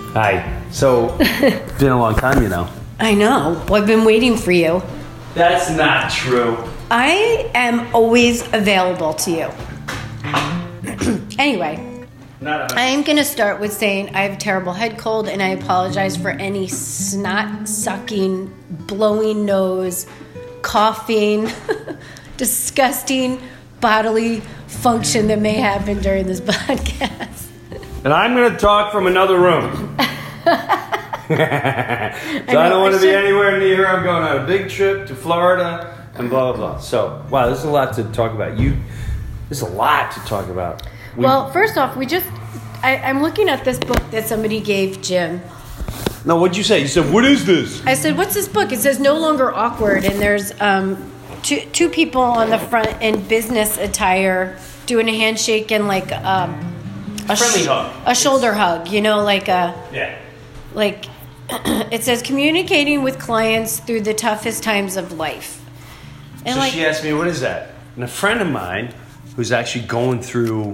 Hi. So, it's been a long time, you know. I know. Well, I've been waiting for you. That's not true. I am always available to you. Anyway, I am going to start with saying I have a terrible head cold, and I apologize for any snot-sucking, blowing nose, coughing, disgusting bodily function that may happen during this podcast. And I'm going to talk from another room. So I don't want to be anywhere near. I'm going on a big trip to Florida and blah, blah, blah. So, wow, there's a lot to talk about. There's a lot to talk about. Well, first off, I'm looking at this book that somebody gave Jim. No, what'd you say? You said, what is this? I said, what's this book? It says No Longer Awkward, and there's two people on the front in business attire doing a handshake and like a friendly hug. A shoulder hug, Yeah. Like it says communicating with clients through the toughest times of life. And so she asked me, what is that? And a friend of mine who's actually going through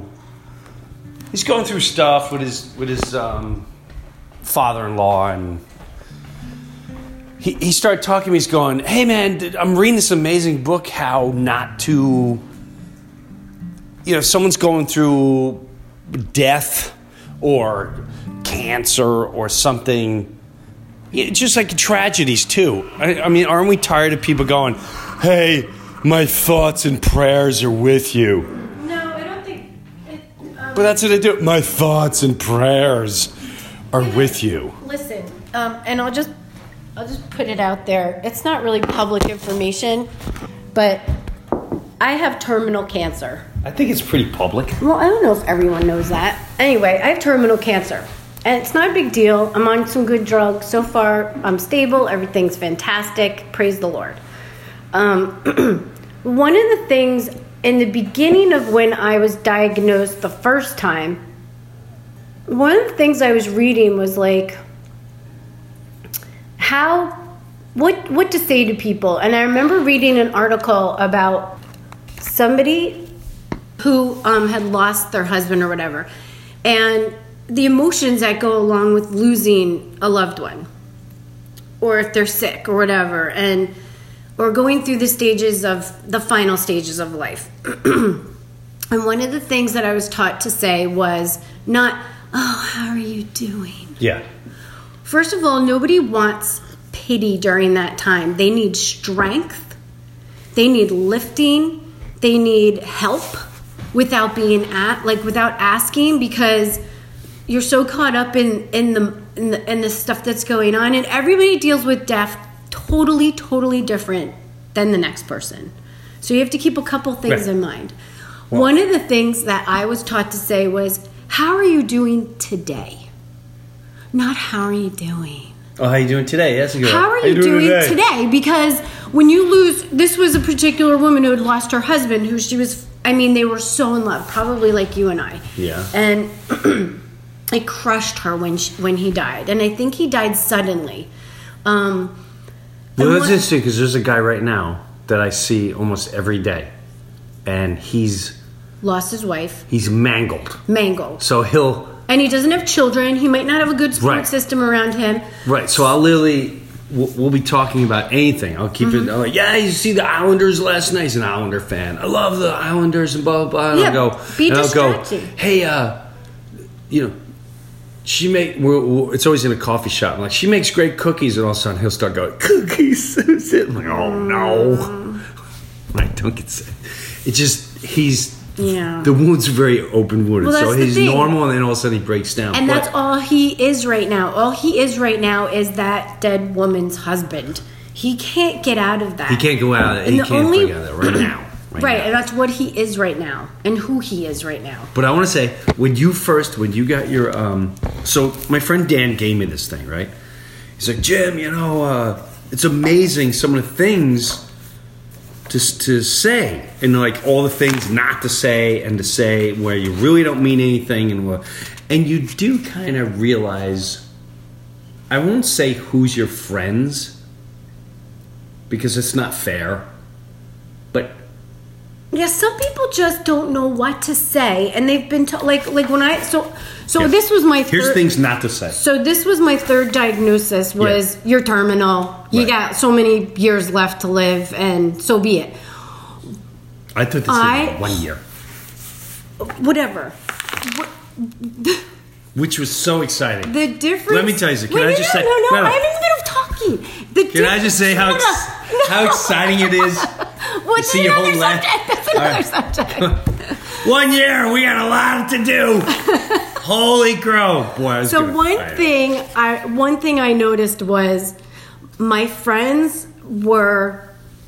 stuff with his father-in-law, and he started talking to me. He's going, hey man, I'm reading this amazing book, how not to, if someone's going through death or cancer or something, just like tragedies too. I mean, aren't we tired of people going, hey, my thoughts and prayers are with you? No, I don't think but that's what they do. My thoughts and prayers are with you. Listen, and I'll just put it out there. It's not really public information, but I have terminal cancer. I think it's pretty public. Well, I don't know if everyone knows that. Anyway, I have terminal cancer. And it's not a big deal. I'm on some good drugs. So far, I'm stable. Everything's fantastic. Praise the Lord. One of the things in the beginning of when I was diagnosed the first time, one of the things I was reading was like, what to say to people. And I remember reading an article about somebody who had lost their husband or whatever, and the emotions that go along with losing a loved one, or if they're sick or whatever, or going through the final stages of life. And one of the things that I was taught to say was not, oh, how are you doing? Yeah. First of all, nobody wants pity during that time. They need strength. They need lifting. They need help without without asking, because you're so caught up in the stuff that's going on, and everybody deals with death totally different than the next person. So you have to keep a couple things in mind. Well, one of the things that I was taught to say was, how are you doing today? Not how are you doing. Oh, how are you doing today? That's a good one. How are you doing today? Because when you lose, this was a particular woman who had lost her husband, who they were so in love, probably like you and I. Yeah. And it crushed her when he died. And I think he died suddenly. Well, that's interesting, because there's a guy right now that I see almost every day, and he's lost his wife. He's mangled. So and he doesn't have children. He might not have a good support system around him. Right. So we'll be talking about anything. I'll keep it. I'm like, yeah, you see the Islanders last night. He's an Islander fan. I love the Islanders and blah blah blah. And I'll go, hey, it's always in a coffee shop. I'm like, she makes great cookies, and all of a sudden he'll start going, cookies. I'm like, oh no. Like, don't get sick. It's just the wound's very open wounded, so he's normal, and then all of a sudden he breaks down. And that's all he is right now. All he is right now is that dead woman's husband. He can't get out of that. He can't go out of that. He can't break out of that right now. Right, and that's what he is right now, and who he is right now. But I want to say, when you got your, so my friend Dan gave me this thing, right? He's like, Jim, it's amazing some of the things to say, and like all the things not to say, and to say where you really don't mean anything, and you do kind of realize, I won't say who's your friends, because it's not fair, but Yeah, some people just don't know what to say, and they've been like when I so this was my Here's things not to say. So this was my third diagnosis was you're terminal. You Right. got so many years left to live, and so be it. I thought this was 1 year, Whatever. which was so exciting. The difference. Let me tell you, can Wait, I no, just no, say? no, No, no. I'm in the middle of talking. Can I just say how exciting it is? What's see your another whole life? subject? That's another subject. 1 year, we got a lot to do. Holy crow, boy! I was So gonna- one thing I noticed was my friends were,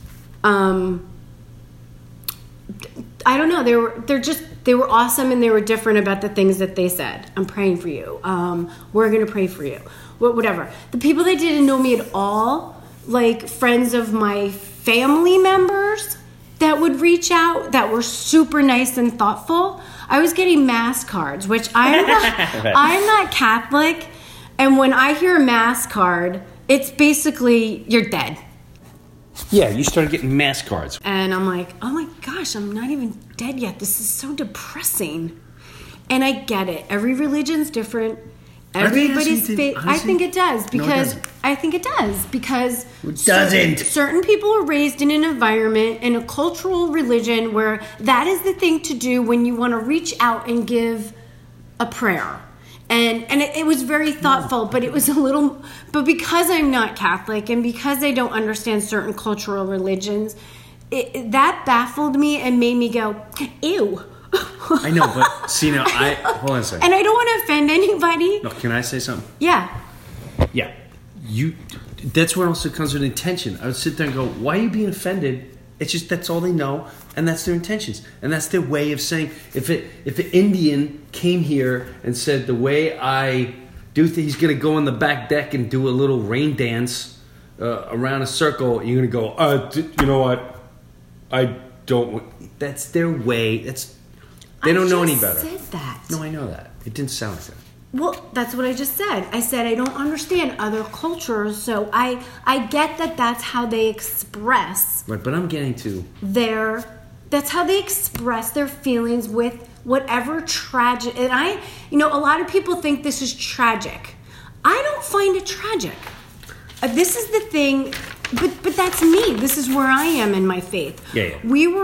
I don't know, they were awesome and they were different about the things that they said. I'm praying for you. We're gonna pray for you. Whatever. The people that didn't know me at all, like friends of my family members that would reach out that were super nice and thoughtful. I was getting mass cards, which I'm not Catholic, and when I hear a mass card, it's basically you're dead. Yeah, you started getting mass cards. And I'm like, oh my gosh, I'm not even dead yet. This is so depressing. And I get it. Every religion's different. Everybody's faith. I think it does because I think it does because it doesn't. Certain people are raised in an environment in a cultural religion where that is the thing to do when you want to reach out and give a prayer. And it was very thoughtful, but it was a little. But because I'm not Catholic and because I don't understand certain cultural religions, that baffled me and made me go, ew. I know, but see now, hold on a second. And I don't want to offend anybody. No, can I say something? Yeah. Yeah, that's where also comes with intention. I would sit there and go, why are you being offended? It's just that's all they know, and that's their intentions, and that's their way of saying. If an Indian came here and said the way I do things, he's going to go on the back deck and do a little rain dance around a circle, you're going to go, you know what? I don't. That's their way. They don't know any better. I just said that. No, I know that. It didn't sound like that. Well, that's what I just said. I said I don't understand other cultures, so I get that that's how they express Right, but I'm getting to that's how they express their feelings with whatever tragic. And a lot of people think this is tragic. I don't find it tragic. This is the thing, but that's me. This is where I am in my faith. Yeah.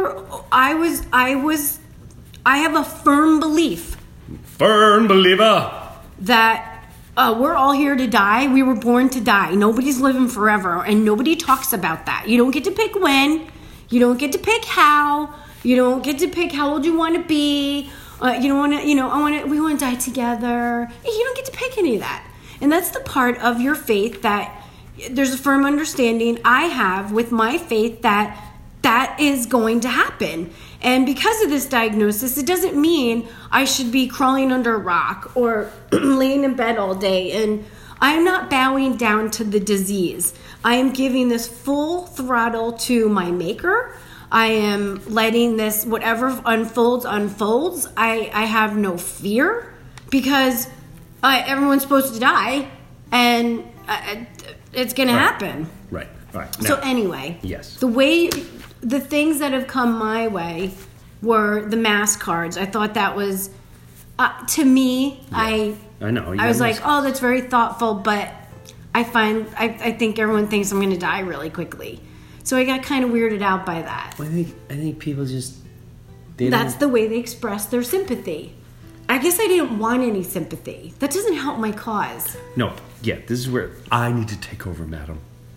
I have a firm belief. Firm believer. That we're all here to die. We were born to die. Nobody's living forever, and nobody talks about that. You don't get to pick when. You don't get to pick how. You don't get to pick how old you want to be. You don't want to. We want to die together. You don't get to pick any of that. And that's the part of your faith that there's a firm understanding I have with my faith that is going to happen. And because of this diagnosis, it doesn't mean I should be crawling under a rock or laying in bed all day. And I'm not bowing down to the disease. I am giving this full throttle to my maker. I am letting this, whatever unfolds. I have no fear because everyone's supposed to die. And it's going to happen. Right. Now, So anyway, yes. The things that have come my way were the mass cards. I thought that was, to me, I know. I was like, oh, that's very thoughtful, but I think everyone thinks I'm going to die really quickly. So I got kind of weirded out by that. Well, I think people just... That's the way they express their sympathy. I guess I didn't want any sympathy. That doesn't help my cause. No, yeah, this is where I need to take over, madam.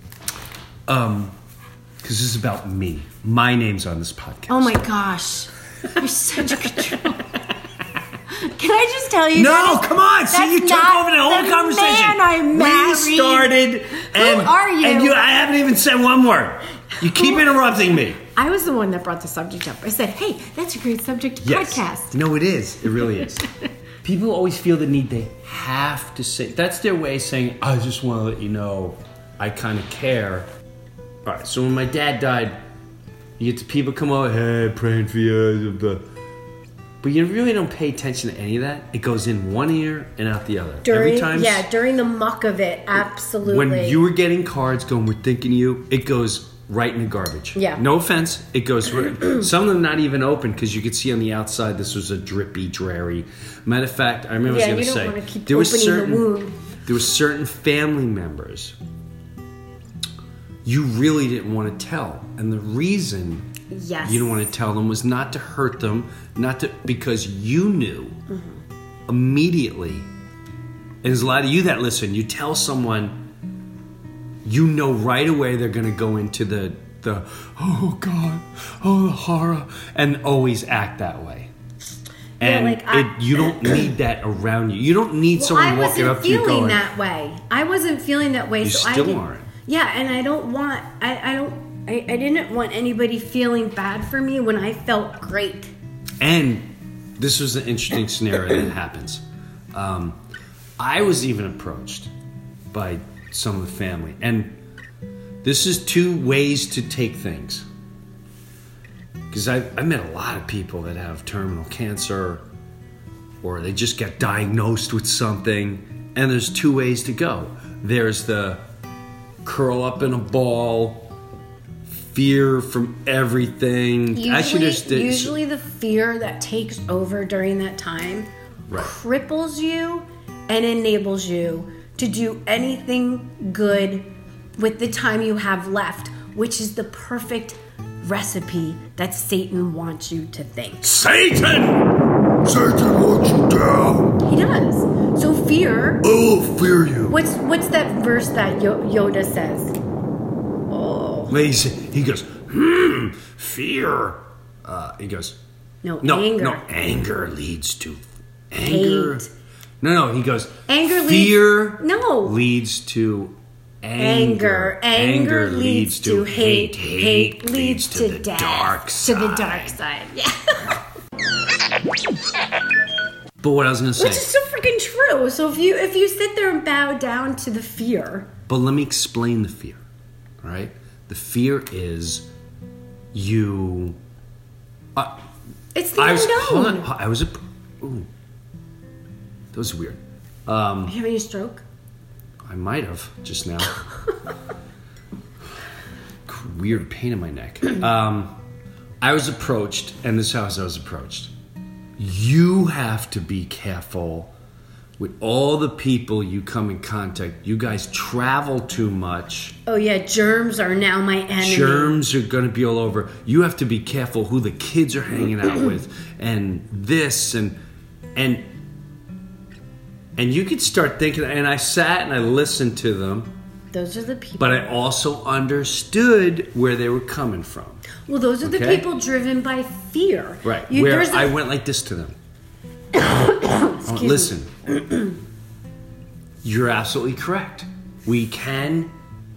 Because this is about me. My name's on this podcast. Oh my gosh. You're such a control. Can I just tell you? No, come on! See, you took over the whole conversation. Man I'm married. We started, and Who are you? And I haven't even said one word. You keep interrupting me. I was the one that brought the subject up. I said, "Hey, that's a great subject to podcast." No, it is. It really is. People always feel the need they have to say. That's their way of saying, "I just want to let you know, I kind of care." All right. So when my dad died, you get the people come over, "Hey, praying for you." But you really don't pay attention to any of that. It goes in one ear and out the other. During the muck of it, absolutely. When you were getting cards going, "We're thinking of you," it goes right in the garbage. Yeah. No offense. It goes right. Some of them not even open because you could see on the outside this was a drippy, dreary. Matter of fact, I remember I was going to say you don't want to keep opening the wound. There were certain family members you really didn't want to tell, and the reason you didn't want to tell them was not to hurt them, because you knew immediately. And there's a lot of you that listen. You tell someone. You know right away they're going to go into the oh God, oh the horror, and always act that way. And you don't need that around you. You don't need someone walking up to you going. I wasn't feeling that way. You so still aren't. Yeah, and I don't want. I didn't want anybody feeling bad for me when I felt great. And this was an interesting scenario that happens. I was even approached by some of the family, and this is two ways to take things, because I met a lot of people that have terminal cancer or they just get diagnosed with something, and there's two ways to go. There's the curl up in a ball, fear from everything. Usually the fear that takes over during that time cripples you and enables you to do anything good with the time you have left, which is the perfect recipe that Satan wants you to think. Satan! Satan wants you down. He does. So fear. I will fear you. What's that verse that Yoda says? Oh. He goes, fear. He goes, No, anger. No, anger leads to anger. Hate. No, he goes, fear leads to anger. Anger leads to hate. Hate leads to the dark side. To the dark side, yeah. But what I was going to say, which is so freaking true. So if you sit there and bow down to the fear. But let me explain the fear, all right? The fear is you... it's the unknown. Ooh. That was weird. Are you having a stroke? I might have just now. Weird pain in my neck. I was approached, and this is how I was approached. You have to be careful with all the people you come in contact. You guys travel too much. Oh yeah, germs are now my enemy. Germs are going to be all over. You have to be careful who the kids are hanging out with, and this and you could start thinking. And I sat and I listened to them. Those are the people. But I also understood where they were coming from. Well, those are the people driven by fear. Right. I went like this to them. Listen. You're absolutely correct. We can.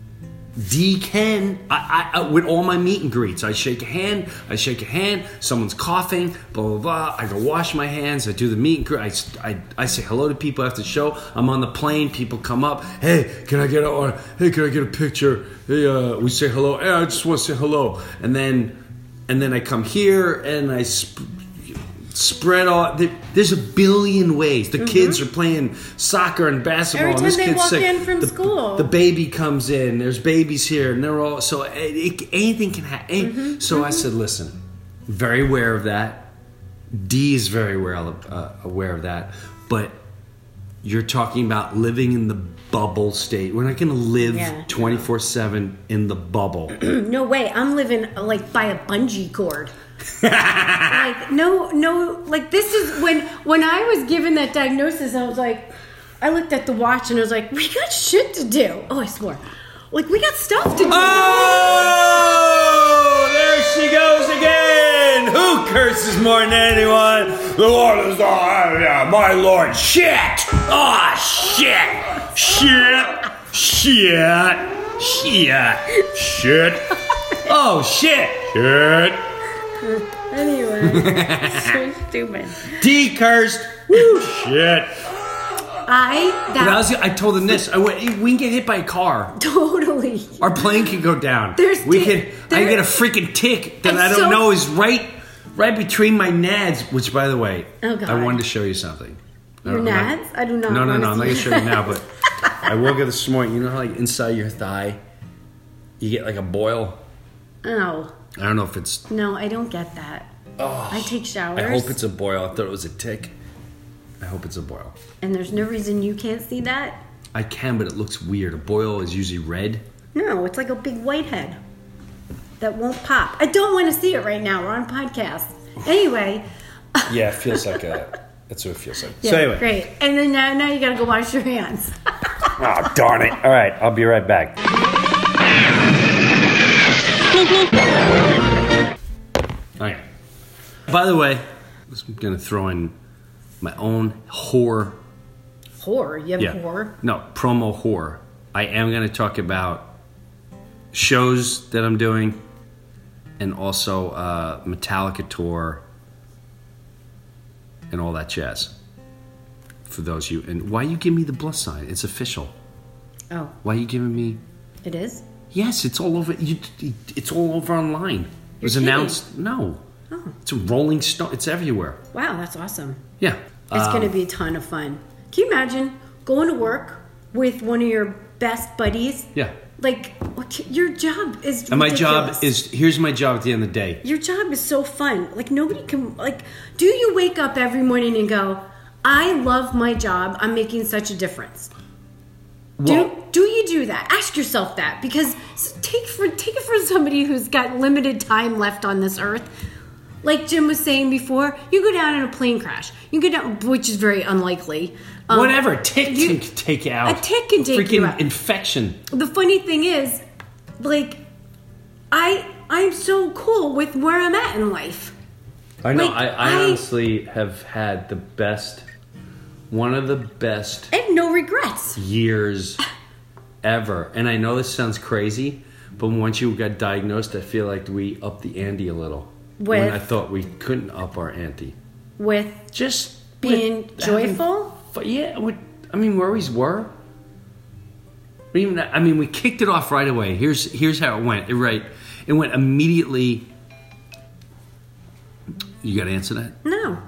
I with all my meet and greets, I shake a hand. Someone's coughing, blah, blah, blah. I go wash my hands. I do the meet and greet. I say hello to people after the show. I'm on the plane. People come up. Hey, can I get a picture? Hey, we say hello. Hey, I just want to say hello. And then I come here and I spread all. There's a billion ways. The kids are playing soccer and basketball. Every time they walk in from school, the baby comes in. There's babies here, and they're all so anything can happen. So I said, listen, very aware of that. Dee is very aware of that. But you're talking about living in the bubble state. We're not going to live 24/7 in the bubble. No way. I'm living like by a bungee cord. Like no, like this is when I was given that diagnosis, I was like, I looked at the watch and I was like, we got shit to do. Oh, I swore. Like, we got stuff to do. Oh, there she goes again. Who curses more than anyone? The Lord is my Lord. Shit. Oh, shit. Oh, shit. Anyway, so stupid. Dee cursed. Woo, shit. I told them this. I went, we can get hit by a car. Totally. Our plane can go down. I get a freaking tick that I don't know is right between my nads. Which, by the way, I wanted to show you something. Your nads? I do not. No. I'm not going to show you now, but I will get this morning. You know how like inside your thigh, you get like a boil. Oh. I don't know if it's... No, I don't get that. I take showers. I hope it's a boil. I thought it was a tick. I hope it's a boil. And there's no reason you can't see that? I can, but it looks weird. A boil is usually red. No, it's like a big whitehead that won't pop. I don't want to see it right now. We're on podcast. Anyway. Yeah, it feels like a... That's what it feels like. Yeah, so anyway. Great. And then now you got to go wash your hands. Oh, darn it. All right, I'll be right back. Okay. By the way, I'm going to throw in my own whore. Whore? You have whore? No, promo whore. I am going to talk about shows that I'm doing and also Metallica tour and all that jazz. For those of you. And why you give me the plus sign? It's official. Oh. Why are you giving me... It is? Yes, it's all over. It's all over online. It was You're kidding. announced. No. Oh. It's a Rolling Stone. It's everywhere. Wow, that's awesome. Yeah. It's going to be a ton of fun. Can you imagine going to work with one of your best buddies? Yeah. Like, your job is And my ridiculous. job is... Here's my job at the end of the day. Your job is so fun. Like, nobody can... Like, do you wake up every morning and go, I love my job. I'm making such a difference. Well, Do you do that? Ask yourself that, because take it from somebody who's got limited time left on this earth. Like Jim was saying before, you go down in a plane crash. You go down, which is very unlikely. whatever. Tick can take you out. A tick can take you out. Freaking infection. The funny thing is, like, I'm so cool with where I'm at in life. I know. Like, I honestly have had the best, one of the best I have no regrets. years ever. And I know this sounds crazy, but once you got diagnosed, I feel like we upped the ante a little. When With? I thought we couldn't up our ante. With Just being with joyful? Yeah, I mean, we always were. We kicked it off right away. Here's how it went. It went immediately. You got to answer that? No.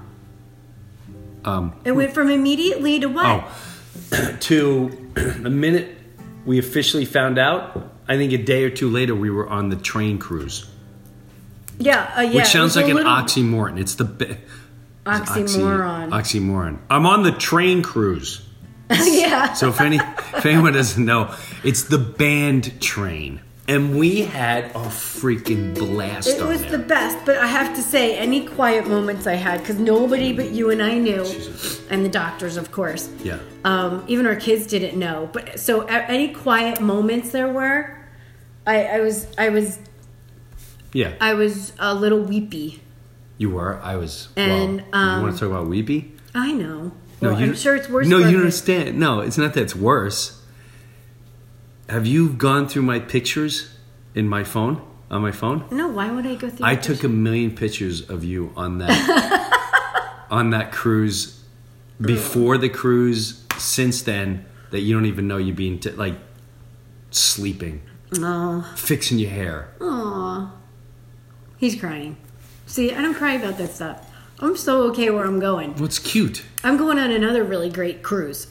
It went from immediately to what? To the minute we officially found out. I think a day or two later, we were on the train cruise. Yeah, Which sounds like an little oxymoron. It's the oxymoron. Oxymoron. I'm on the train cruise. Yeah. So if anyone doesn't know, it's the band train. And we had a freaking blast It on was there. the best, but I have to say, any quiet moments I had, because nobody but you and I knew, and the doctors, of course. Yeah. Even our kids didn't know. But so any quiet moments there were, I was Yeah. a little weepy. You were. I was. And, you want to talk about weepy? I know. No, Well, I'm sure it's worse. No, for you don't me. understand. No, it's not that it's worse. Have you gone through my pictures in my phone? On my phone? No, why would I go through? I took 1,000,000 pictures of you on that on that cruise, before the cruise, since then, that you don't even know you're being like sleeping, fixing your hair. Aw. He's crying. See, I don't cry about that stuff. I'm so okay where I'm going. What's cute? I'm going on another really great cruise.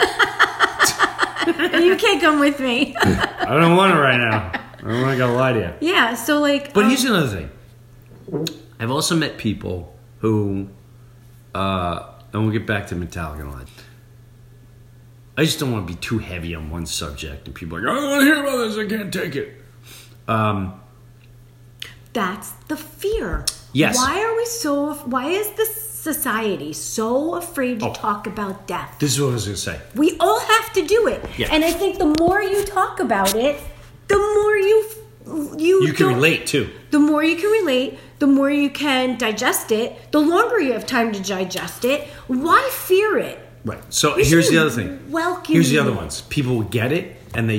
And you can't come with me. I don't want it right now. I don't want to go lie to you. Yeah, so like... But here's another thing. I've also met people who, and we'll get back to Metallica and all that. I just don't want to be too heavy on one subject. And people are like, I don't want to hear about this. I can't take it. That's the fear. Yes. Why is this society so afraid to talk about death? This is what I was going to say. We all have to do it. Yeah. And I think the more you talk about it, the more you can don't- relate too. The more you can relate, the more you can digest it, the longer you have time to digest it. Why fear it? Right. So You here's should the other thing. welcome Here's the it. other ones. People get it and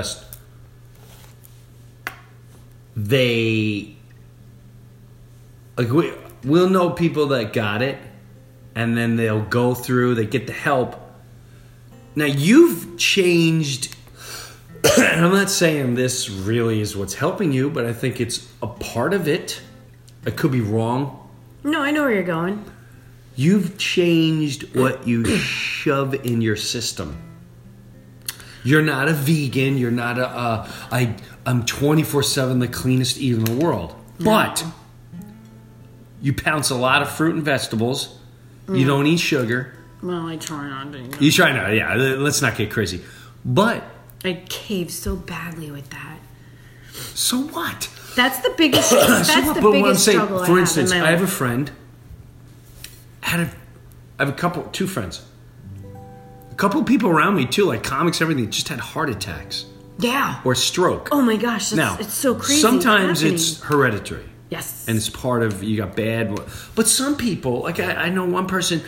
they like we'll know people that got it, and then they'll go through, they get the help. Now you've changed, and I'm not saying this really is what's helping you, but I think it's a part of it. I could be wrong. No, I know where you're going. You've changed what you shove in your system. You're not a vegan. You're not I'm 24/7 the cleanest eater in the world. No. But you pounce a lot of fruit and vegetables. You don't eat sugar. Well, I try not to. You try not. Yeah, let's not get crazy. But I cave so badly with that. so what? That's the biggest. That's So the but what I'm biggest saying, struggle. for instance, I I have a life. friend. I have two friends. A couple of people around me too, like comics, everything, just had heart attacks Yeah. or stroke. Oh my gosh, that's, Now, it's so crazy. sometimes happening. it's hereditary. Yes. And it's part of, you got bad. But some people, like I know one person,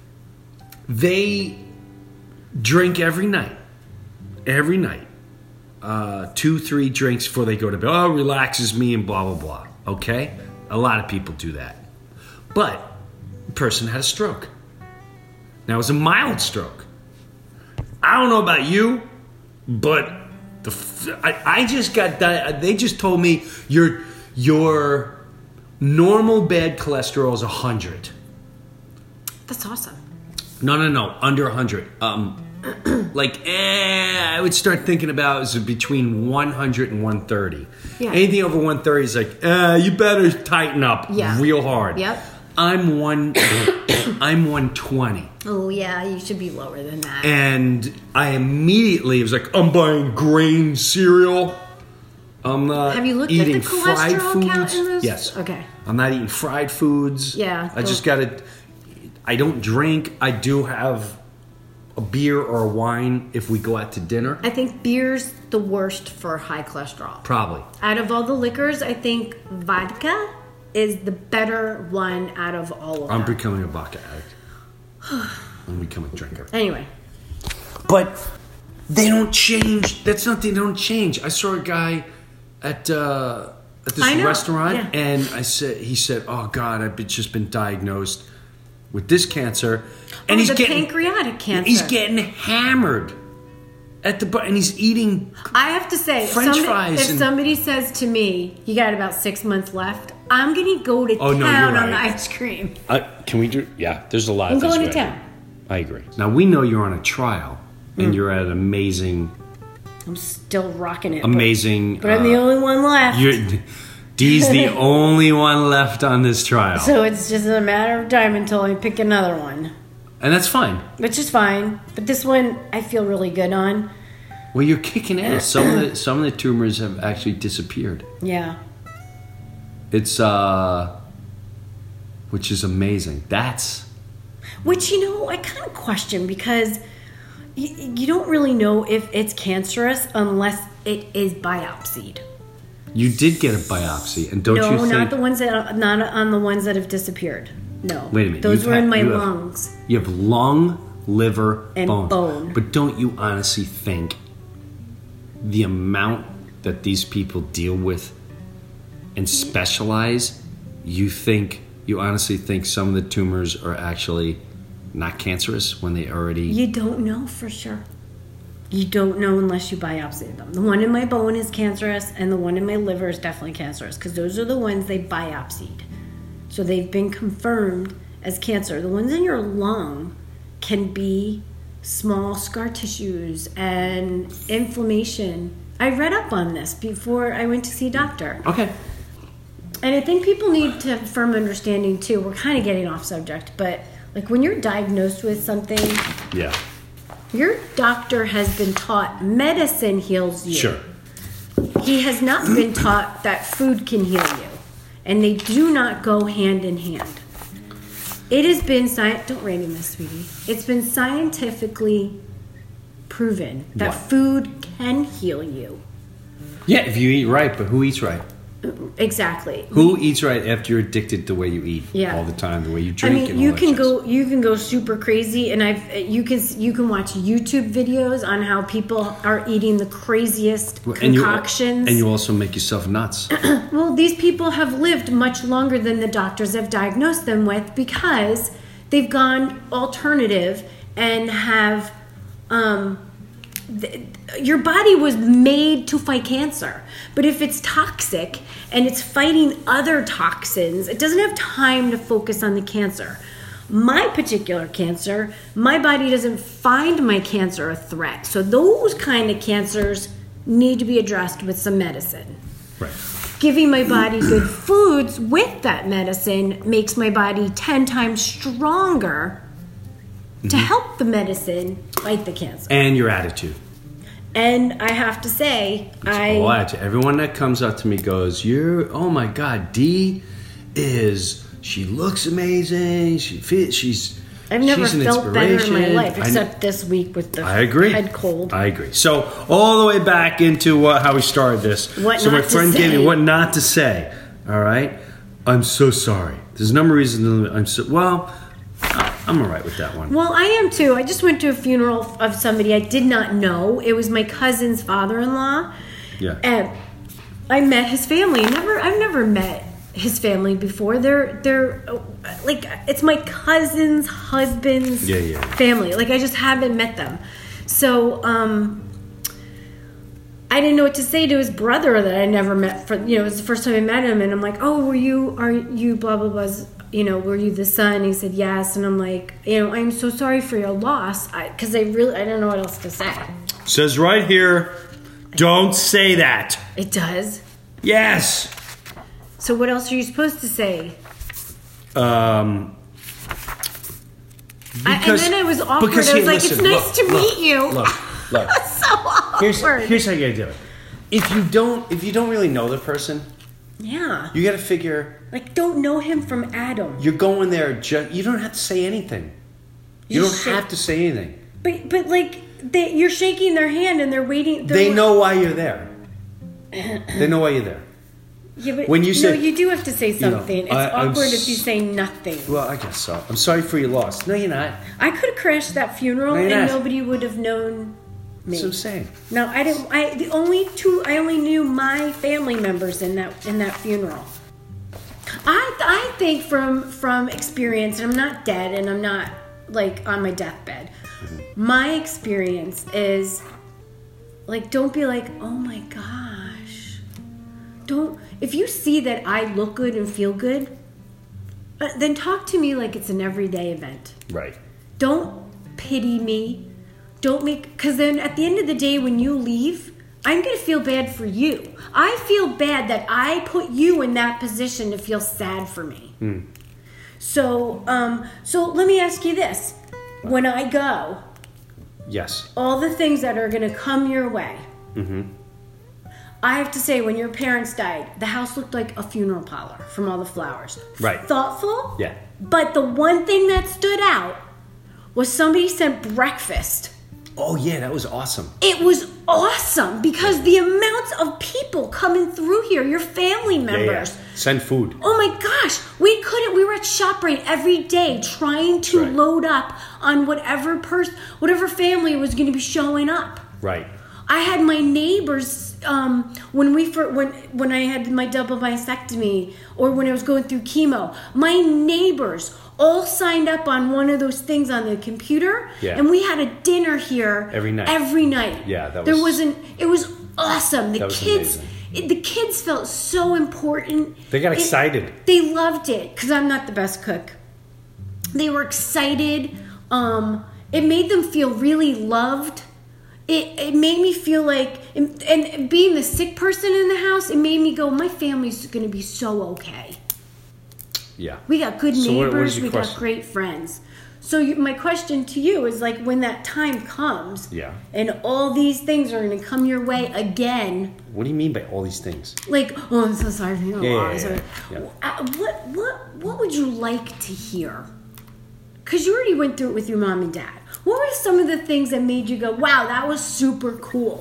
they drink every night. Every night. 2-3 drinks before they go to bed. Oh, relaxes me and blah, blah, blah. Okay? A lot of people do that. But the person had a stroke. Now, it was a mild stroke. I don't know about you, but I just got that. They just told me your normal bad cholesterol is 100. That's awesome. No, under 100. I would start thinking about is between 100 and 130. Yeah. Anything over 130 is like, you better tighten up real hard. Yep. I'm 120. Oh yeah, you should be lower than that. And I immediately was like, I'm buying grain cereal. I'm not Have you looked at eating the fried cholesterol count foods. in this? Yes. Okay. I'm not eating fried foods. Yeah. I just got to. I don't drink. I do have a beer or a wine if we go out to dinner. I think beer's the worst for high cholesterol. Probably. Out of all the liquors, I think vodka is the better one out of all of I'm them. becoming a vodka addict. I'm becoming a drinker. Anyway. But they don't change. That's nothing. They don't change. I saw a guy at this I know, restaurant, yeah. and he said, "Oh God, I've just been diagnosed with this cancer," and he's the getting pancreatic cancer. He's getting hammered at the bar, and he's eating. I have to say, French fries if and- somebody says to me, "You got about 6 months left," I'm gonna go to Oh, town no, you're on right. the ice cream. Can we do? Yeah, there's a lot. I'm going to town. I agree. Now we know you're on a trial, and you're at an amazing. I'm still rocking it. Amazing. But I'm the only one left. Dee's the only one left on this trial. So it's just a matter of time until I pick another one. And that's fine. Which is fine. But this one I feel really good on. Well, you're kicking ass. Some of the tumors have actually disappeared. Yeah. It's which is amazing. Which, I kind of question because you don't really know if it's cancerous unless it is biopsied. You did get a biopsy, and don't you think? No, not on the ones that have disappeared. No. Wait a minute. Those were in my you have- lungs. You have lung, liver, And bone. But don't you honestly think the amount that these people deal with and specialize, you honestly think some of the tumors are actually not cancerous when they already... You don't know for sure. You don't know unless you biopsy them. The one in my bone is cancerous, and the one in my liver is definitely cancerous because those are the ones they biopsied. So they've been confirmed as cancer. The ones in your lung can be small scar tissues and inflammation. I read up on this before I went to see a doctor. Okay. And I think people need to have firm understanding too. We're kind of getting off subject, but like when you're diagnosed with something, Yeah. your doctor has been taught medicine heals you. Sure. He has not been taught that food can heal you. And they do not go hand in hand. It has been don't rate me, sweetie. It's been scientifically proven that What? food can heal you. Yeah, if you eat right, but who eats right? Exactly. Who eats right after you're addicted to the way you eat Yeah. all the time, the way you I drink? mean, and you all that can jazz? you can go super crazy, and you can watch YouTube videos on how people are eating the craziest concoctions. And you also make yourself nuts. Well, these people have lived much longer than the doctors have diagnosed them with because they've gone alternative and have. Your body was made to fight cancer, but if it's toxic and it's fighting other toxins, it doesn't have time to focus on the cancer. My particular cancer, my body doesn't find my cancer a threat. So those kind of cancers need to be addressed with some medicine. Right. Giving my body good foods with that medicine makes my body 10 times stronger to help the medicine fight the cancer. And your attitude. And I have to say, All attitude. Everyone that comes up to me goes, oh my God, Dee she looks amazing. She's I've never she's an felt better in my inspiration. life, except this week with the I agree. head cold. I agree. So all the way back into how we started this. What so not my to friend say. gave me what not to say. All right. I'm so sorry. There's a number of reasons. I'm all right with that one. Well, I am too. I just went to a funeral of somebody I did not know. It was my cousin's father-in-law. Yeah. And I met his family. I've never met his family before. They're like, it's my cousin's husband's family. Like, I just haven't met them. So I didn't know what to say to his brother that I never met. It was the first time I met him, and I'm like, oh, are you blah blah blah's, were you the son? And he said yes, and I'm like, I'm so sorry for your loss, because I don't know what else to say. Says right here, don't say that. It does. Yes. So what else are you supposed to say? And then I was awkward. I was like, it's nice to meet you. Look. So awkward. Here's how you gotta do it. If you don't really know the person, Yeah. you gotta figure. Like, don't know him from Adam. You're going there. You don't have to say anything. You don't have to say anything. But like, you're shaking their hand and they're waiting. They know why you're there. They know why you're there. Yeah, but when you say, you do have to say something. It's awkward if you say nothing. Well, I guess so. I'm sorry for your loss. No, you're not. I could have crashed that funeral No, you're and not. nobody would have known me. That's what I'm saying. No, I didn't. I only knew my family members in that funeral. I think from experience, and I'm not dead, and I'm not like on my deathbed. Mm-hmm. My experience is like, don't be like, oh my gosh. If you see that I look good and feel good, then talk to me like it's an everyday event. Right. Don't pity me. Because then at the end of the day, when you leave, I'm going to feel bad for you. I feel bad that I put you in that position to feel sad for me. So let me ask you this. When I go, Yes. all the things that are going to come your way, I have to say, when your parents died, the house looked like a funeral parlor from all the flowers. Right. Thoughtful. Yeah. But the one thing that stood out was somebody sent breakfast. Oh yeah, that was awesome. It was awesome because the amounts of people coming through here, your family members. Yeah. Send food. Oh my gosh, we were at ShopRite every day trying to Right. load up on whatever family was going to be showing up. Right. I had my neighbors when I had my double mastectomy, or when I was going through chemo. My neighbors all signed up on one of those things on the computer, and we had a dinner here every night. Yeah, it was awesome. The amazing. The kids felt so important. They got excited. They loved it because I'm not the best cook. They were excited. It made them feel really loved. It made me feel like, and being the sick person in the house, it made me go, my family's going to be so okay. Yeah. We got good So what is neighbors. your We question? got great friends. So my question to you is, like, when that time comes, and all these things are going to come your way again. What do you mean by all these things? Like, oh, I'm so sorry for your loss. Yeah. What would you like to hear? Because you already went through it with your mom and dad. What were some of the things that made you go, wow, that was super cool?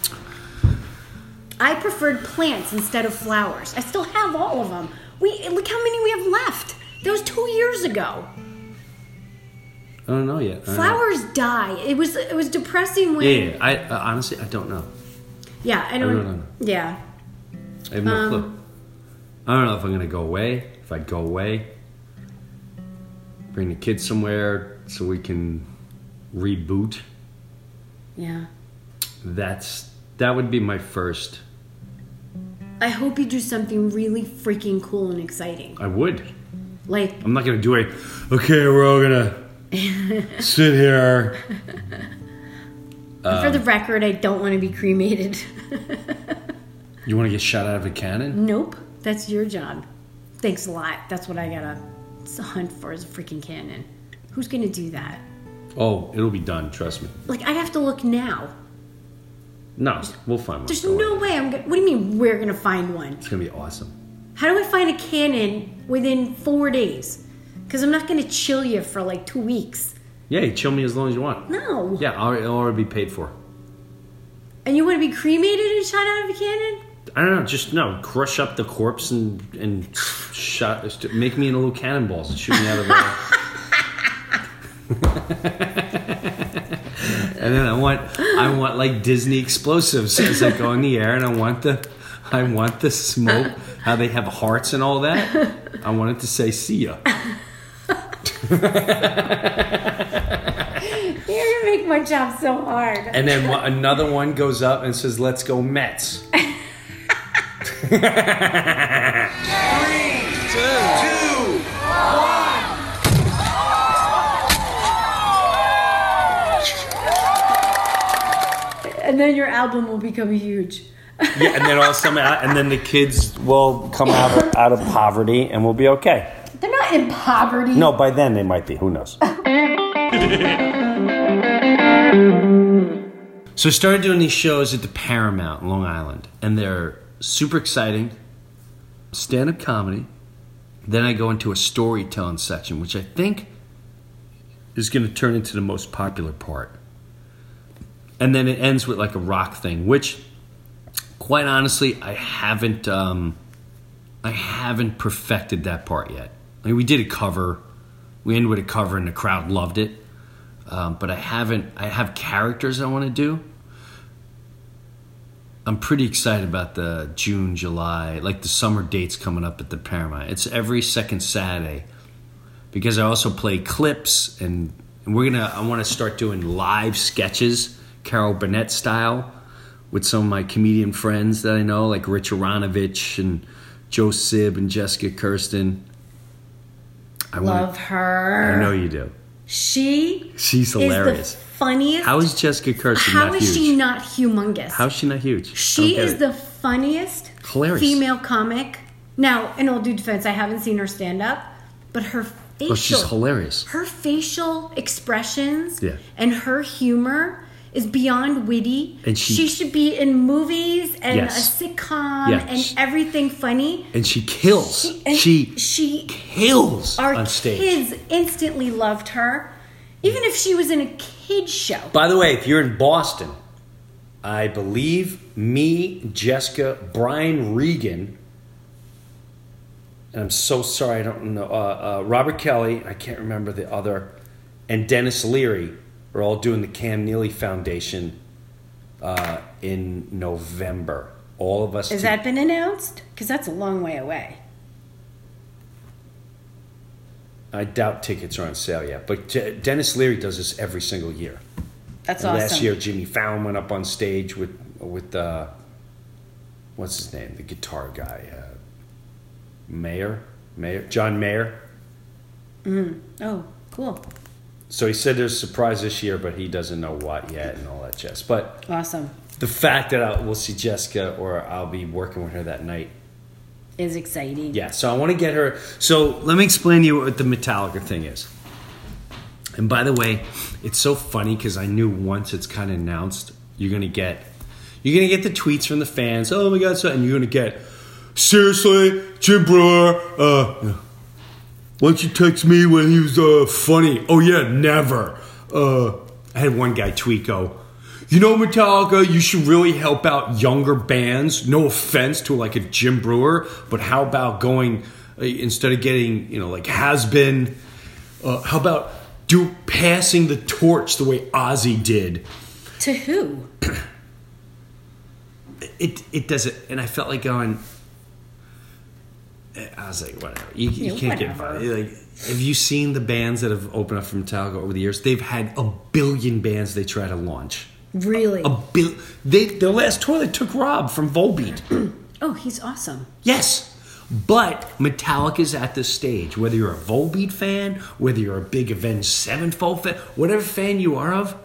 I preferred plants instead of flowers. I still have all of them. Look how many we have left. That was 2 years ago. I don't know yet. Flowers die. It was depressing when. Yeah. I honestly, I don't know. Yeah, I don't know. Yeah. I have no clue. I don't know if I'm gonna go away. If I go away, bring the kids somewhere so we can reboot. Yeah. That would be my first. I hope you do something really freaking cool and exciting. I would. Like, I'm not going to do it. Okay, we're all going to sit here. for the record, I don't want to be cremated. You want to get shot out of a cannon? Nope. That's your job. Thanks a lot. That's what I gotta hunt for is a freaking cannon. Who's gonna do that? Oh, it'll be done. Trust me. Like, I have to look now. No, we'll find one. There's Don't no worry. way I'm gonna... What do you mean we're gonna find one? It's going to be awesome. How do I find a cannon within 4 days? Because I'm not gonna chill you for like 2 weeks. Yeah, you chill me as long as you want. No. Yeah, it'll already be paid for. And you want to be cremated and shot out of a cannon? I don't know, just crush up the corpse and make me into little cannonballs and shoot me out of there. And then I want like Disney explosives as I go in the air, and I want the smoke, how they have hearts and all that. I want it to say "see ya." You're gonna make my job so hard. And then another one goes up and says, "Let's go Mets." 3, 2, 1. And then your album will become huge. Yeah, and then all of a sudden, and then the kids will come out of poverty, and we'll be okay. They're not in poverty. No, by then they might be. Who knows? So I started doing these shows at the Paramount in Long Island, and they're super exciting. Stand-up comedy. Then I go into a storytelling section, which I think is going to turn into the most popular part. And then it ends with like a rock thing, which, quite honestly, I haven't perfected that part yet. I mean, we did a cover. We ended with a cover, and the crowd loved it. But I have characters I want to do. I'm pretty excited about the June, July, like the summer dates coming up at the Paramount. It's every second Saturday, because I also play clips, and I want to start doing live sketches, Carol Burnett style, with some of my comedian friends that I know, like Rich Aronovich and Joe Sib and Jessica Kirsten. Love her. I know you do. She's hilarious. Is the funniest. How is Jessica Kirsten not huge? How is she not humongous? How is she not huge? She is the funniest hilarious female comic. Now, in all due defense, I haven't seen her stand up, but her facial... Oh, she's hilarious. Her facial expressions Yeah. and her humor is beyond witty. And she should be in movies and Yes. a sitcom Yeah. and everything funny. And she kills. She kills Our on stage. kids instantly loved her, even if she was in a kids show. By the way, if you're in Boston, I believe me, Jessica, Brian Regan, and I'm so sorry, I don't know, Robert Kelly, I can't remember the other, and Dennis Leary are all doing the Cam Neely Foundation in November. All of us. Has that been announced? Because that's a long way away. I doubt tickets are on sale yet, but Dennis Leary does this every single year. That's And awesome. Last year, Jimmy Fallon went up on stage with what's his name, the guitar guy, John Mayer. Oh, cool. So he said there's a surprise this year, but he doesn't know what yet and all that jazz. But Awesome. the fact that we'll see Jessica, or I'll be working with her that night. Is exciting. Yeah, so I want to get her. So let me explain to you what the Metallica thing is. And by the way, it's so funny because I knew once it's kind of announced, you're gonna get the tweets from the fans. Oh my God! So, and you're gonna get, seriously, Jim Brewer. Why don't you text me when he was funny? Oh yeah, never. I had one guy tweet go, you know, Metallica, you should really help out younger bands. No offense to like a Jim Brewer, but how about going, instead of getting, like Has Been, how about passing the torch the way Ozzy did? To who? It doesn't, and I felt like going, I was like, whatever. You can't get by. Like, have you seen the bands that have opened up for Metallica over the years? They've had a billion bands they try to launch. Really? Their last tour, they took Rob from Volbeat. Oh, he's awesome. Yes. But Metallica's at this stage. Whether you're a Volbeat fan, whether you're a big Avenged Sevenfold fan, whatever fan you are of,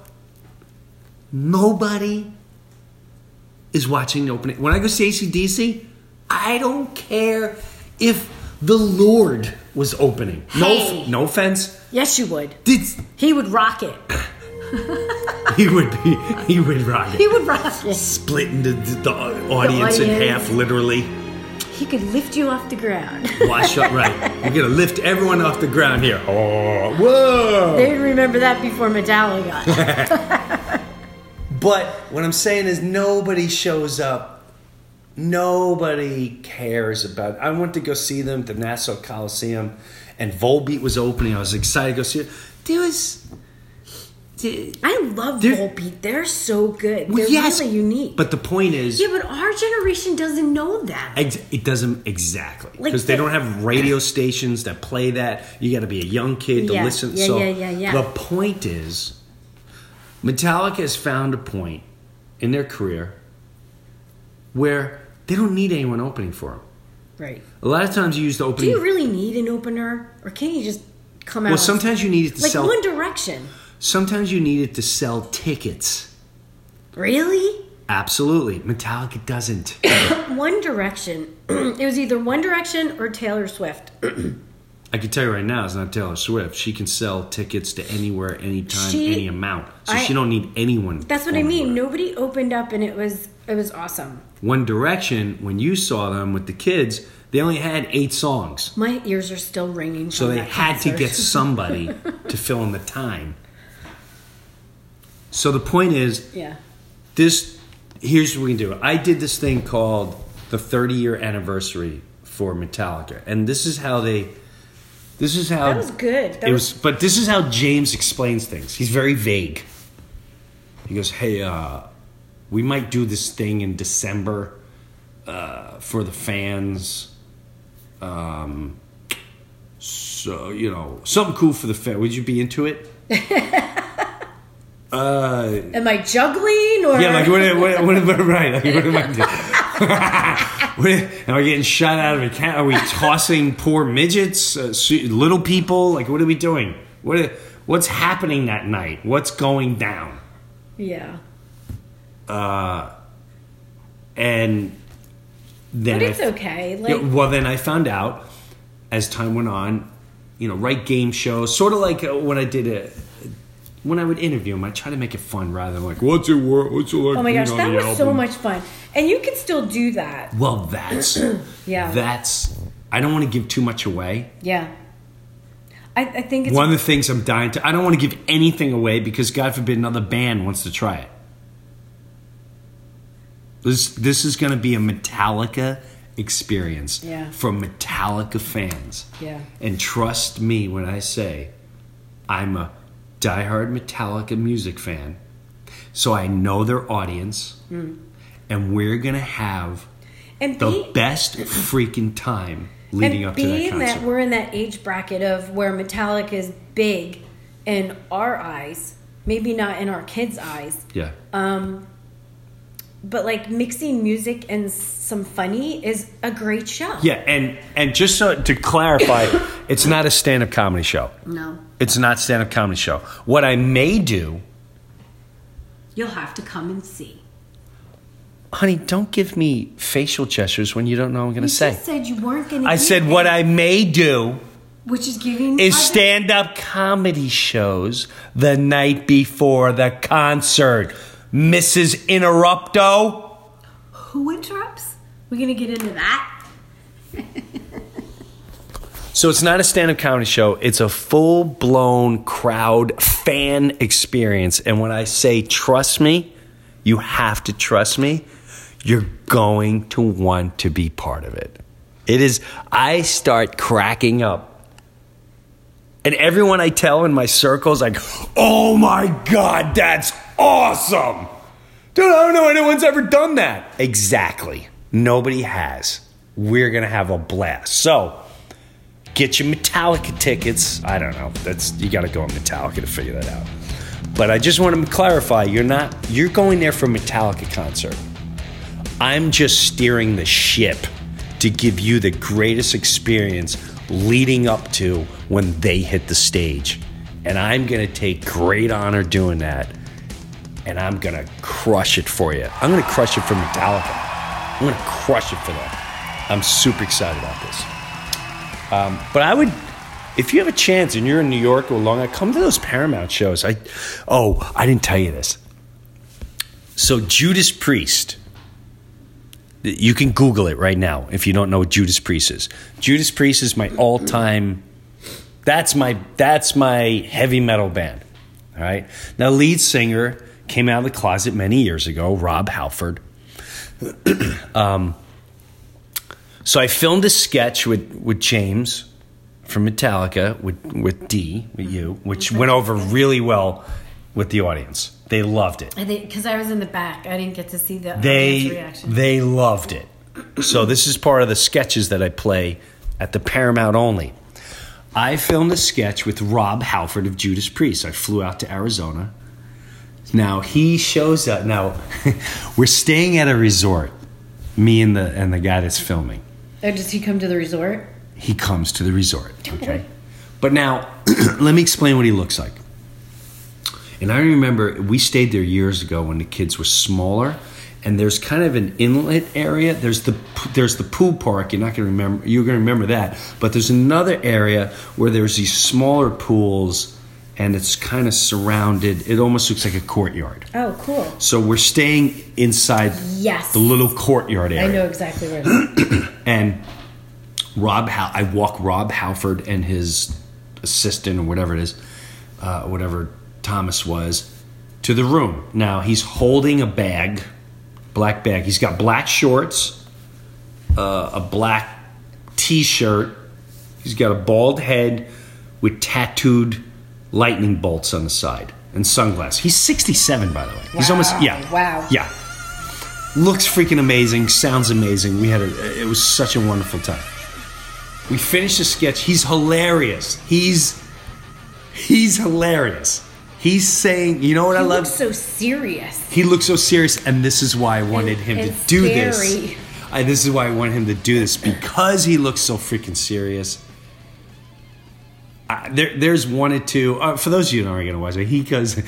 nobody is watching the opening. When I go see AC/DC, I don't care if the Lord was opening. Hey. No offense. Yes, you would. It's, He would rock it. he would rock it. He would rock it. Splitting the audience in half, literally. He could lift you off the ground. Wash up, right. We're going to lift everyone off the ground here. Oh, whoa. They'd remember that before Metallica. But what I'm saying is nobody shows up. Nobody cares about it. I went to go see them at the Nassau Coliseum, and Volbeat was opening. I was excited to go see it. I love They're- Volbeat. They're so good. Well, They're yes, really unique. But the point is, Yeah, but our generation doesn't know that. it doesn't exactly Like because they the- don't have radio stations that play that. You got to be a young kid to Yeah, listen. yeah, so yeah. the point is, Metallica has found a point in their career where they don't need anyone opening for them. Right. A lot of times you use the Do opening. you really need an opener? Or can you just come out? Well, sometimes you need it to like sell. One Direction. Sometimes you need it to sell tickets. Really? Absolutely, Metallica doesn't. One Direction. It was either One Direction or Taylor Swift. I can tell you right now, it's not Taylor Swift. She can sell tickets to anywhere, anytime, She- any amount. So I- she don't need anyone. That's what I on mean. board. Nobody opened up, and it was awesome. One Direction, when you saw them with the kids, they only had 8 songs. My ears are still ringing. So from they that had to concert. get somebody to fill in the time. So the point is, Yeah. here's what we can do. I did this thing called the 30-year anniversary for Metallica. And this is how That was good. But this is how James explains things. He's very vague. He goes, "Hey, we might do this thing in December for the fans. So something cool for the fans. Would you be into it?" Am I juggling or? Yeah, like what right? Like, what am I doing? Am I getting shot out of a can? Are we tossing poor midgets, little people? Like, what are we doing? What's happening that night? What's going down? Yeah. And then But it's okay. Like, well, then I found out as time went on, write game shows, sort of like when I did when I would interview them, I try to make it fun rather than like, what's it like? oh my gosh, being that on the was so album? much fun, and you can still do that. Well, that's Yeah. I don't want to give too much away. Yeah. I think it's One of the things I'm dying to, I don't want to give anything away because God forbid another band wants to try it. This is going to be a Metallica experience Yeah. from Metallica fans. Yeah. And trust me when I say I'm a diehard Metallica music fan, so I know their audience, and we're going to have and the best freaking time leading and up to that being concert. that we're in that age bracket of where Metallica is big in our eyes, maybe not in our kids' eyes, Yeah. but like mixing music and some funny is a great show. Yeah, and just so to clarify, it's not a stand-up comedy show. No. It's not a stand-up comedy show. What I may do, You'll have to come and see. honey, don't give me facial gestures when you don't know what I'm going to You say. just said you weren't going to. I said what I may do which is giving is other- stand-up comedy shows the night before the concert. Mrs. Interrupto. Who interrupts? We're going to get into that. So it's not a stand-up comedy show. It's a full-blown crowd fan experience. And when I say trust me, you have to trust me. You're going to want to be part of it. It is, I start cracking up. And everyone I tell in my circles, like, oh my God, that's awesome. Dude, I don't know anyone's ever done that. Exactly. Nobody has. We're going to have a blast. So, get your Metallica tickets. I don't know. You got to go on Metallica to figure that out. But I just want to clarify, you're going there for a Metallica concert. I'm just steering the ship to give you the greatest experience leading up to when they hit the stage. And I'm going to take great honor doing that. And I'm going to crush it for you. I'm going to crush it for Metallica. I'm going to crush it for them. I'm super excited about this. But I would, if you have a chance and you're in New York or Long Island, come to those Paramount shows. I didn't tell you this. So Judas Priest, you can Google it right now if you don't know what Judas Priest is. Judas Priest is my all-time, that's my heavy metal band. All right. Now, lead singer came out of the closet many years ago, Rob Halford. So I filmed a sketch with James from Metallica, with you, which went over really well with the audience. They loved it. Because I was in the back. I didn't get to see the audience reaction. They loved it. So this is part of the sketches that I play at the Paramount only. I filmed a sketch with Rob Halford of Judas Priest. I flew out to Arizona. Now he shows up. Now we're staying at a resort, me and the guy that's filming. Oh, does he come to the resort? He comes to the resort. Okay. But now let me explain what he looks like. And I remember we stayed there years ago when the kids were smaller, and there's kind of an inlet area. There's the pool park. You're going to remember that. But there's another area where there's these smaller pools, and it's kind of surrounded. It almost looks like a courtyard. Oh, cool. So we're staying inside the little courtyard area. I know exactly where it is. And I walk Rob Halford and his assistant or whatever it is, whatever Thomas was, to the room. Now he's holding a bag, black bag. He's got black shorts, a black t-shirt. He's got a bald head with tattooed lightning bolts on the side and sunglasses. He's 67, by the way. Wow. He's almost Wow. Yeah. Looks freaking amazing. Sounds amazing. It was such a wonderful time. We finished the sketch. He's hilarious. He's hilarious. He's saying, you know what I love? He looks so serious. He looks so serious, and this is why I wanted him to do this. This is why I wanted him to do this, because he looks so freaking serious. There's one or two. For those of you who aren't going to watch it,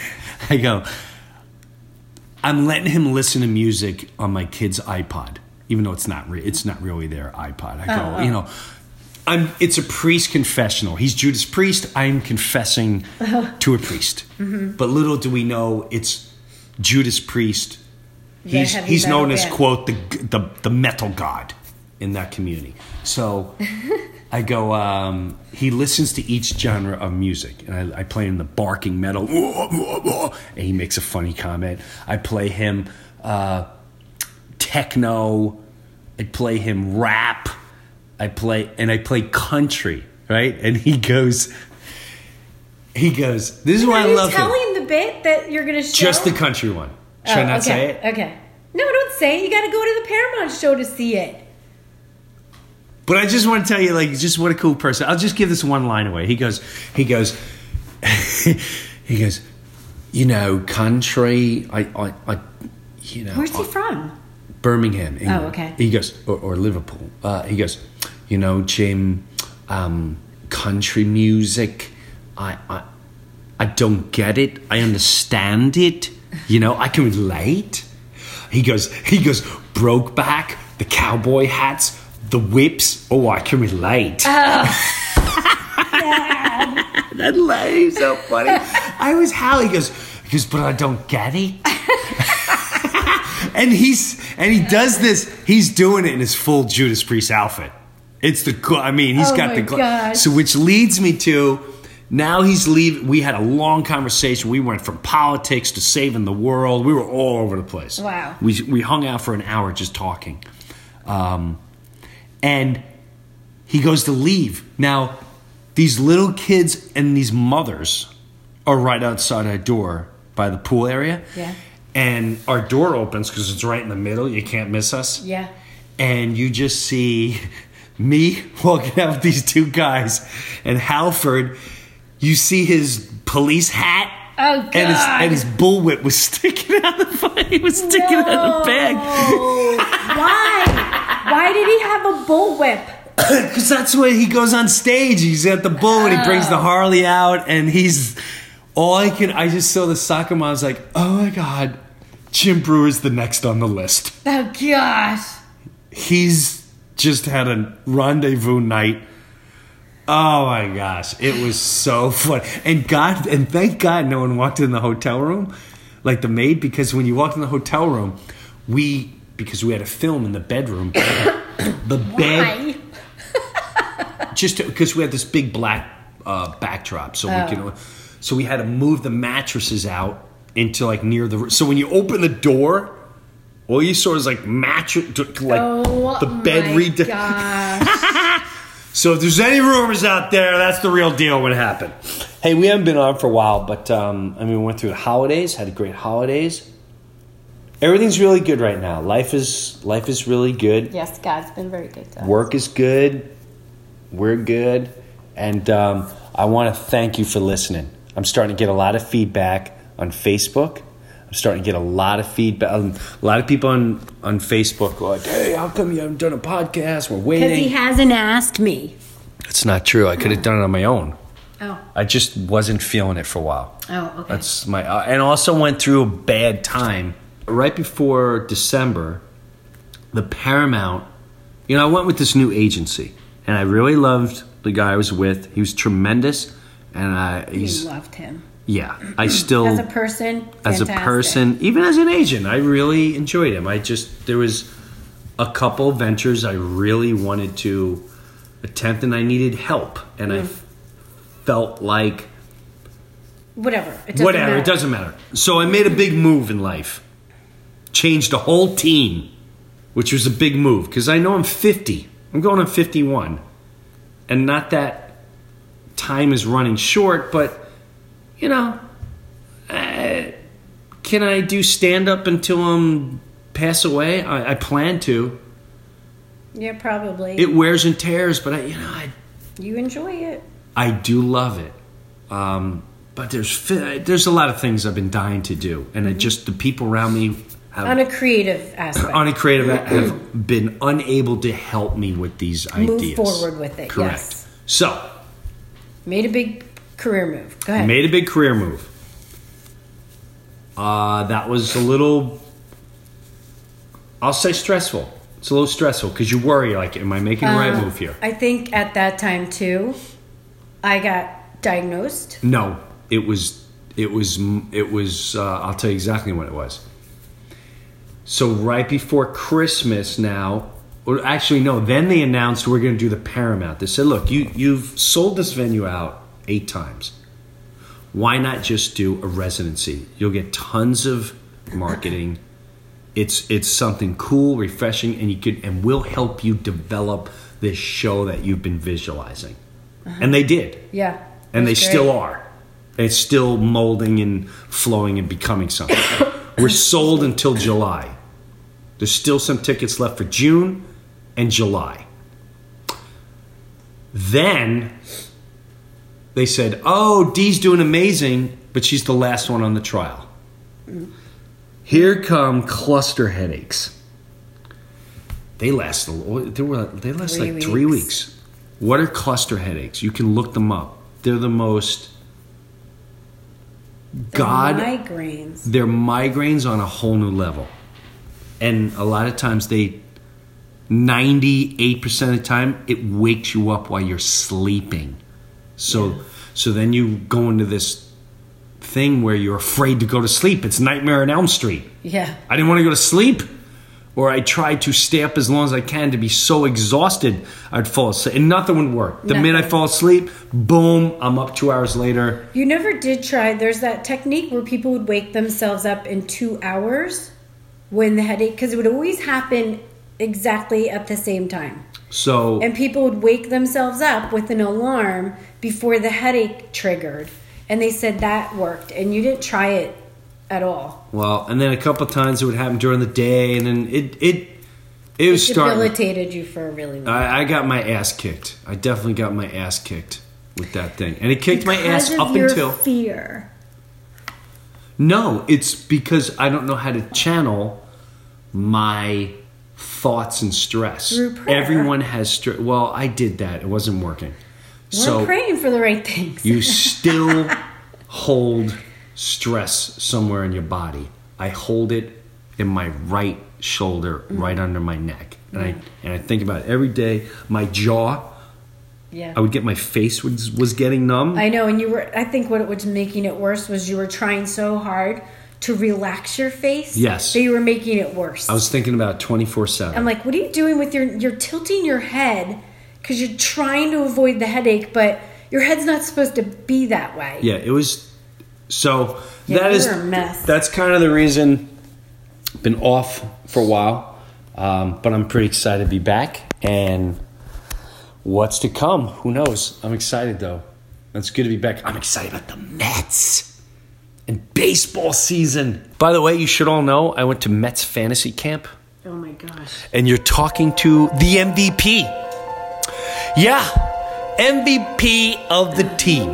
I'm letting him listen to music on my kid's iPod, even though it's not really their iPod. I go, it's a priest confessional. He's Judas Priest. I'm confessing to a priest. Mm-hmm. But little do we know, it's Judas Priest. He's known as, quote, the metal god in that community. So I go, he listens to each genre of music. And I play him the barking metal. And he makes a funny comment. I play him techno. I play him rap. I play country, right? And he goes, this is why I love him. Are you telling the bit that you're going to show? Just the country one. Should I not say it? Okay. No, don't say it. You got to go to the Paramount show to see it. But I just want to tell you, just what a cool person. I'll just give this one line away. He goes, country, Where's he from? Birmingham, England. Oh, okay. He goes, or Liverpool. He goes, Jim, country music, I don't get it. I understand it. I can relate. He goes, Brokeback, the cowboy hats, the whips. Oh, I can relate. That line is so funny. I was howling. He goes, but I don't get it. And he does this. He's doing it in his full Judas Priest outfit. It's he's got the gosh. So which leads me to, now he's leaving. We had a long conversation. We went from politics to saving the world. We were all over the place. Wow. We hung out for an hour just talking. And he goes to leave. Now, these little kids and these mothers are right outside our door by the pool area. Yeah. And our door opens because it's right in the middle. You can't miss us. Yeah. And you just see me walking out with these two guys. And Halford, you see his police hat. Oh, God. And his bullwhip was sticking out of the bag. It was sticking out of the bag. Why? Why did he have a bullwhip? Because that's where he goes on stage. He's at the bull and he brings the Harley out, and I just saw the soccer mom. I was like, oh my God, Jim Brewer's the next on the list. Oh gosh. He's just had a rendezvous night. Oh my gosh, it was so fun. And thank God no one walked in the hotel room, like the maid, because when you walked in the hotel room, because we had a film in the bedroom, the bed, just because we had this big black backdrop, so we had to move the mattresses out into like near the. So when you open the door, all you saw was like mattress, like the bed Gosh. So if there's any rumors out there, that's the real deal. What happened? Hey, we haven't been on for a while, but we went through the holidays, had great holidays. Everything's really good right now. Life is really good. Yes, God's been very good to us. Work is good. We're good. And I want to thank you for listening. I'm starting to get a lot of feedback on Facebook. I'm starting to get a lot of feedback. A lot of people on Facebook go like, hey, how come you haven't done a podcast? We're waiting. Because he hasn't asked me. That's not true. I could have done it on my own. Oh. I just wasn't feeling it for a while. Oh, okay. That's my and also went through a bad time. Right before December, the Paramount, I went with this new agency, and I really loved the guy I was with. He was tremendous, and You loved him. Yeah, I still as a person, fantastic. even as an agent, I really enjoyed him. There was a couple ventures I really wanted to attempt, and I needed help, and I felt like whatever, it doesn't matter. So I made a big move in life, changed the whole team, which was a big move because I know I'm 50. I'm going on 51, and not that time is running short, but. Can I do stand-up until I pass away? I plan to. Yeah, probably. It wears and tears, but you enjoy it. I do love it. But there's a lot of things I've been dying to do, and the people around me on a creative aspect. Have been unable to help me with these ideas. Move forward with it. Correct. Yes. So, made a big career move. Go ahead. Made a big career move. That was a little, I'll say stressful. It's a little stressful because you worry, like, am I making the right move here? I think at that time, too, I got diagnosed. No, it was, I'll tell you exactly what it was. So right before Christmas now, or actually, no, then they announced we're going to do the Paramount. They said, look, you've sold this venue out 8 times. Why not just do a residency? You'll get tons of marketing. It's something cool, refreshing, and we'll help you develop this show that you've been visualizing. And they did. Yeah. And they still are. And it's still molding and flowing and becoming something. We're sold until July. There's still some tickets left for June and July. Then they said, oh, Dee's doing amazing, but she's the last one on the trial. Here come cluster headaches. They last like 3 weeks. What are cluster headaches? You can look them up. They're the most... migraines. They're migraines on a whole new level. And a lot of times 98% of the time, it wakes you up while you're sleeping. So then you go into this thing where you're afraid to go to sleep. It's Nightmare on Elm Street. Yeah. I didn't want to go to sleep. Or I tried to stay up as long as I can to be so exhausted I'd fall asleep. And nothing would work. The minute I fall asleep, boom, I'm up 2 hours later. You never did try. There's that technique where people would wake themselves up in 2 hours when the headache, because it would always happen exactly at the same time. And people would wake themselves up with an alarm before the headache triggered. And they said that worked. And you didn't try it at all. Well, and then a couple of times it would happen during the day, and then it was starting. It debilitated you for a really long time. I got my ass kicked. I definitely got my ass kicked with that thing. And it kicked my ass up until... fear. No, it's because I don't know how to channel my thoughts and stress. Through prayer. Everyone has stress. Well, I did that. It wasn't working. We're praying for the right things. You still hold stress somewhere in your body. I hold it in my right shoulder, right under my neck. And I think about it every day. My jaw, I would get my face was getting numb. I know, and I think what was making it worse was you were trying so hard to relax your face. Yes. That you were making it worse. I was thinking about 24/7. I'm like, what are you doing with you're tilting your head because you're trying to avoid the headache, but your head's not supposed to be that way. Yeah, it was. So Yeah, you're a mess. That's kind of the reason. Been off for a while, but I'm pretty excited to be back. And what's to come? Who knows? I'm excited though. It's good to be back. I'm excited about the Mets and baseball season. By the way, you should all know I went to Mets fantasy camp. Oh my gosh. And you're talking to the MVP. Yeah, MVP of the team.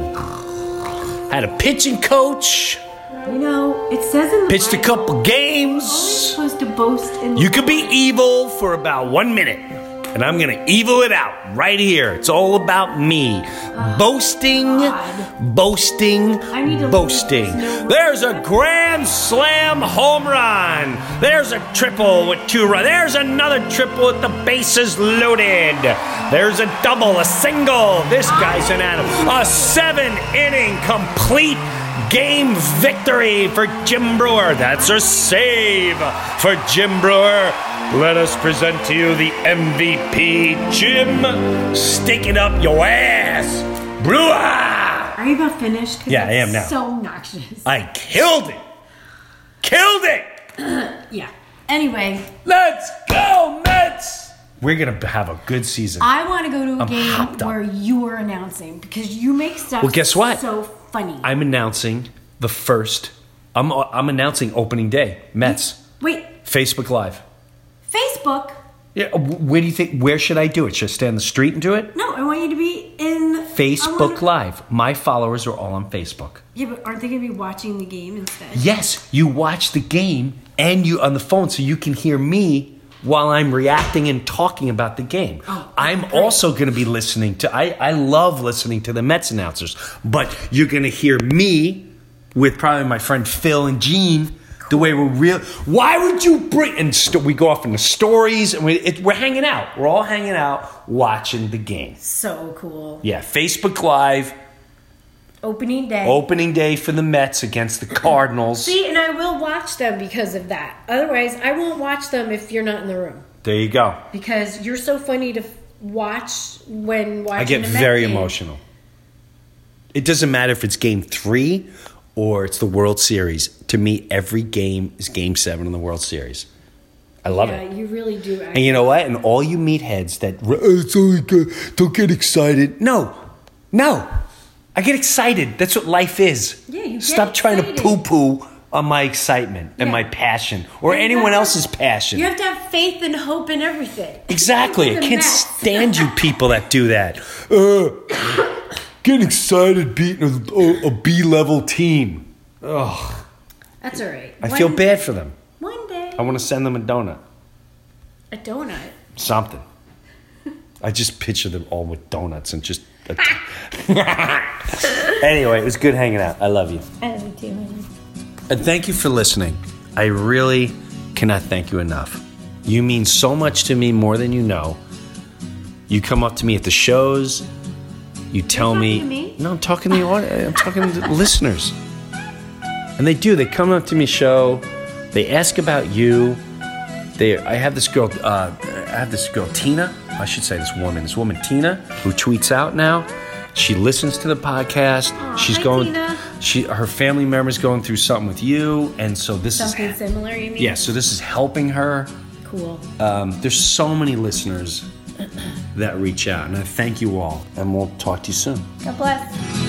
Had a pitching coach. You know, it says in the Pitched a Bible, couple games. always supposed to boast in You could be evil for about 1 minute, and I'm going to evil it out right here. It's all about me. Boasting, God. boasting, I need to boasting. leave this. No There's a more. grand slam home run. There's a triple with 2 runs. There's another triple with the bases loaded. There's a double, a single. This guy's an animal. A 7-inning complete game victory for Jim Brewer. That's a save for Jim Brewer. Let us present to you the MVP, Jim. Stick it up your ass, Brewer. Are you about finished? 'Cause Yeah, I am that's now. So obnoxious. I killed it. Killed it. Yeah. Anyway, Let's go, Mets. We're going to have a good season. I want to go to a I'm game hopped up. where you are announcing because you make stuff Well, guess what? so funny. I'm announcing the first. I'm announcing opening day. Mets. Wait, Facebook Live. Facebook? Yeah. Where do you think? Where should I do it? Should I stand on the street and do it? No, I want you to be in Facebook Live. My followers are all on Facebook. Yeah, but aren't they going to be watching the game instead? Yes, you watch the game and you on the phone, so you can hear me while I'm reacting and talking about the game. Oh, I'm great. also going to be listening to. I love listening to the Mets announcers, but you're going to hear me with probably my friend Phil and Gene. The way we're real. Why would you bring? And we go off into stories, and we're hanging out. We're all hanging out, watching the game. So cool. Yeah, Facebook Live, Opening day. opening day for the Mets against the Cardinals. See, and I will watch them because of that. Otherwise, I won't watch them if you're not in the room. There you go. Because you're so funny to watch when watching I get a Met very game. emotional. It doesn't matter if it's game 3 or it's the World Series. To me, every game is game 7 in the World Series. I love it. Yeah, you really do. And you know what? And all you meatheads that it's only good, don't get excited. No. I get excited. That's what life is. Yeah, you get Stop trying to excited. poo-poo on my excitement and Yeah. my passion or You anyone have to- else's passion. You have to have faith and hope in everything. Exactly. I Even can't that. stand you people that do that. Get excited beating a B-level team. Ugh. That's all right. I feel bad for them. One day. I want to send them a donut. A donut. Something. I just picture them all with donuts and just... Anyway, it was good hanging out. I love you. I love you too. And thank you for listening. I really cannot thank you enough. You mean so much to me, more than you know. You come up to me at the shows. You tell me... talking to me? No, I'm talking to the audience. I'm talking to the listeners. And they do. They come up to me show. They ask about you. I have this girl, Tina. I should say this woman, Tina, who tweets out now. She listens to the podcast. Aw, She's hi, going. Tina. Her family member's going through something with you, and so this Something is similar, you mean? yeah. So this is helping her. Cool. There's so many listeners that reach out, and I thank you all. And we'll talk to you soon. God bless.